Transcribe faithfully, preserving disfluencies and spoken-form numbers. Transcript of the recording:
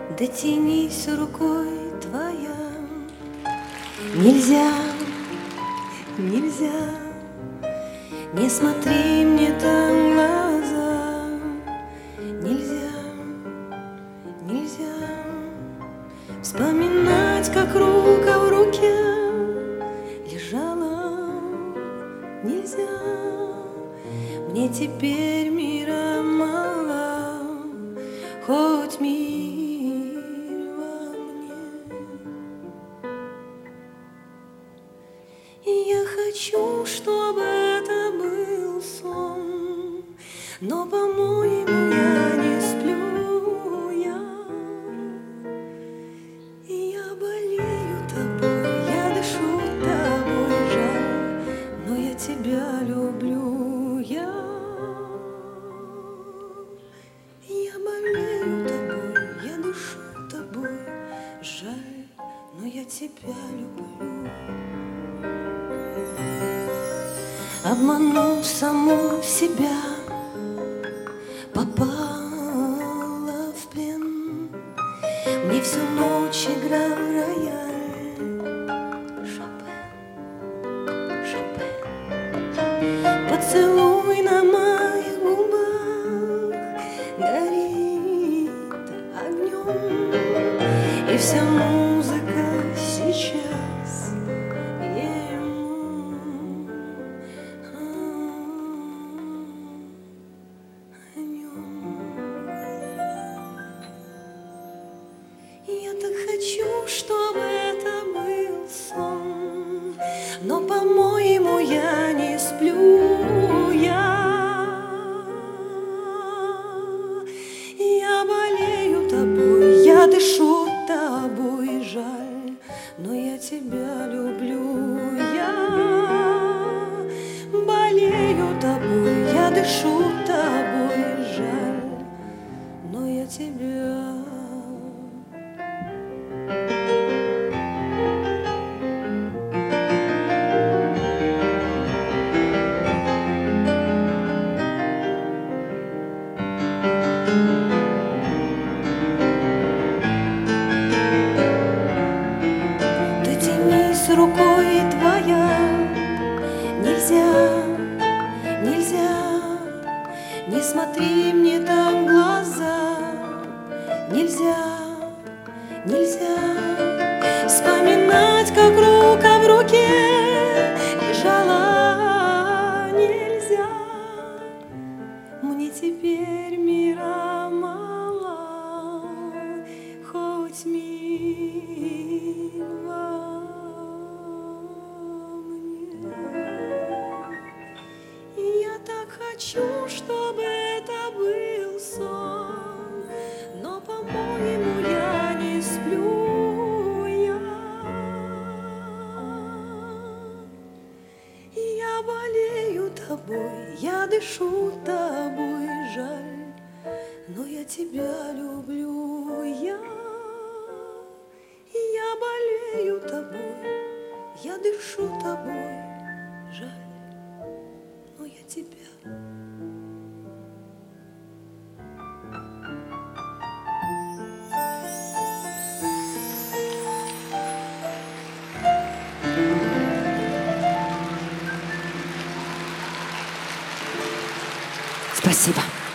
дотянись рукой твоя. Нельзя, нельзя, не смотри мне там в глаза. Нельзя, нельзя вспоминать, как рука в руке лежала. Нельзя, мне теперь мира мало, хоть мир во мне. И я хочу, чтобы это был сон, но, по-моему, я не сплю я. И я болею тобой, я дышу тобой, жаль, но я тебя люблю я. Я болею тобой, я дышу тобой, жаль, но я тебя люблю. Обманув саму себя, попала в плен. Мне всю ночь играл рояль Шопен, Шопен. Поцелуй на моих губах горит огнем, и вся музыка сейчас ему о нем. Я так хочу, чтобы это был сон, но, по-моему, я не сплю я. Я болею тобой, я дышу тобой, жаль, но я тебя люблю я. Болею тобой, я дышу тобой, жаль, но я тебя. Дотянись рукой твоя. Нельзя, нельзя, не смотри мне там в глаза. Нельзя, нельзя вспоминать, как рука в руке лежала. Нельзя, мне теперь мира мало, хоть мир во мне. И я так хочу, чтобы это был сон, но, по-моему, я не сплю я. И я болею тобой, я дышу тобой, жаль, но я тебя люблю я. И я болею тобой, я дышу тобой, жаль, но я тебя. Спасибо.